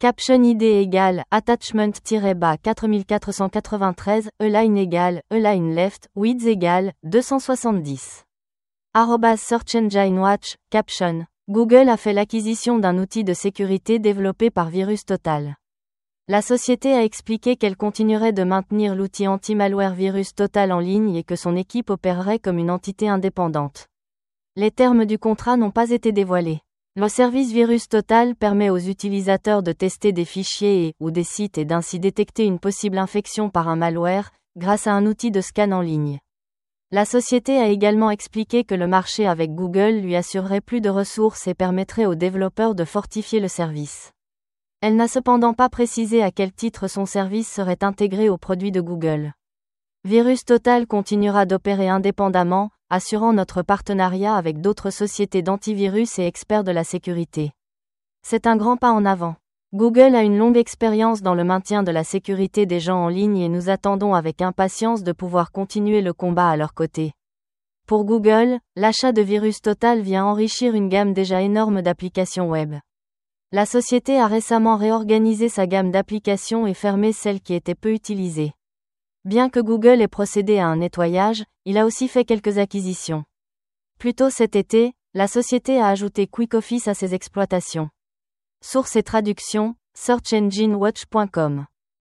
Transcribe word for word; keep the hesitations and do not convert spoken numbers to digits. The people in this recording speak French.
Caption I D égale attachment-bas quatre mille quatre cent quatre-vingt-treize, align égale align left, width égale deux cent soixante-dix. Arrobas Search Engine Watch, caption. Google a fait l'acquisition d'un outil de sécurité développé par VirusTotal. La société a expliqué qu'elle continuerait de maintenir l'outil anti-malware VirusTotal en ligne et que son équipe opérerait comme une entité indépendante. Les termes du contrat n'ont pas été dévoilés. Le service VirusTotal permet aux utilisateurs de tester des fichiers et, ou des sites et d'ainsi détecter une possible infection par un malware, grâce à un outil de scan en ligne. La société a également expliqué que le marché avec Google lui assurerait plus de ressources et permettrait aux développeurs de fortifier le service. Elle n'a cependant pas précisé à quel titre son service serait intégré aux produits de Google. VirusTotal continuera d'opérer indépendamment, assurant notre partenariat avec d'autres sociétés d'antivirus et experts de la sécurité. C'est un grand pas en avant. Google a une longue expérience dans le maintien de la sécurité des gens en ligne et nous attendons avec impatience de pouvoir continuer le combat à leur côté. Pour Google, l'achat de VirusTotal vient enrichir une gamme déjà énorme d'applications web. La société a récemment réorganisé sa gamme d'applications et fermé celles qui étaient peu utilisées. Bien que Google ait procédé à un nettoyage, il a aussi fait quelques acquisitions. Plus tôt cet été, la société a ajouté QuickOffice à ses exploitations. Source et traduction, search engine watch point com.